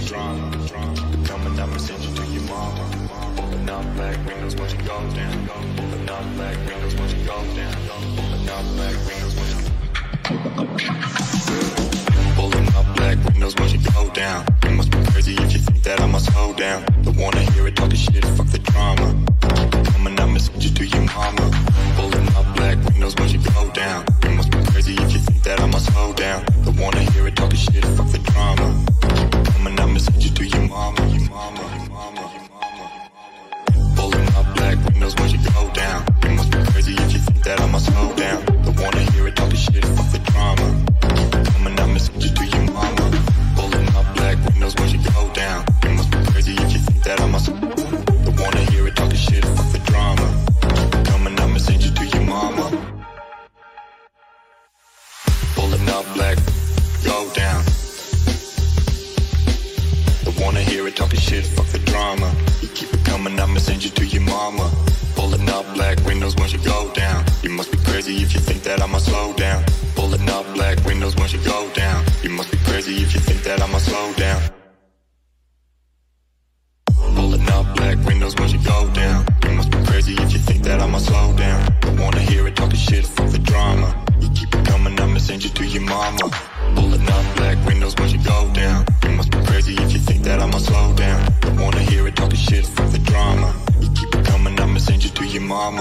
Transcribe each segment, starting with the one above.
Coming up and send you to your mama. Open up black windows once you go down. Open up black windows once you go down. Open up black windows once you pulling up black windows once you go down. You must be crazy if you think that I must slow down. Don't wanna hear it talking shit, fuck the drama. Coming up and send you to your mama. Pulling up black windows once you go down. You must be crazy if you think that I must slow down. Don't wanna hear it talking shit, fuck the drama. Coming up and send you to your mama, your mama, your mama, your mama. Pulling up black windows once you go down. You must be crazy if you think that I must slow down. Don't wanna hear it talking shit, fuck the drama. Coming up and send you to your mama. Pulling up black windows once you go down. You must be crazy if you think that I must. Don't wanna hear it talking shit, fuck the drama. Coming up and send you to your mama. Pulling up black, go down. Don't wanna hear it talking shit, fuck the drama. You keep it coming, I'ma send you to your mama. Pulling up black windows once you go down. You must be crazy if you think that I'ma slow down. Pulling up black windows once you go down. You must be crazy if you think that I'ma slow down. Pulling up black windows once you go down. You must be crazy if you think that I'ma slow down. Don't wanna hear it talking shit, fuck the drama. You keep it coming, I'ma send you to your mama. Pulling up black windows once you go down. You must be crazy if you think that I'ma slow down. Don't wanna hear it talking shit, fuck the drama. You keep it coming, I'ma send you to your mama.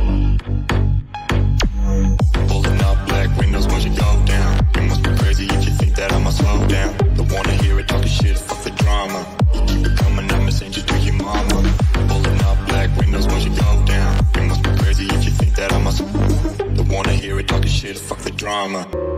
Pulling up black windows once you go down. You must be crazy if you think that I'ma slow down. Don't wanna hear it talking shit, fuck the drama. You keep it coming, I'ma send you to your mama. Pulling up black windows once you go down. You must be crazy if you think that I'ma. Don't wanna hear it talking shit, fuck the drama.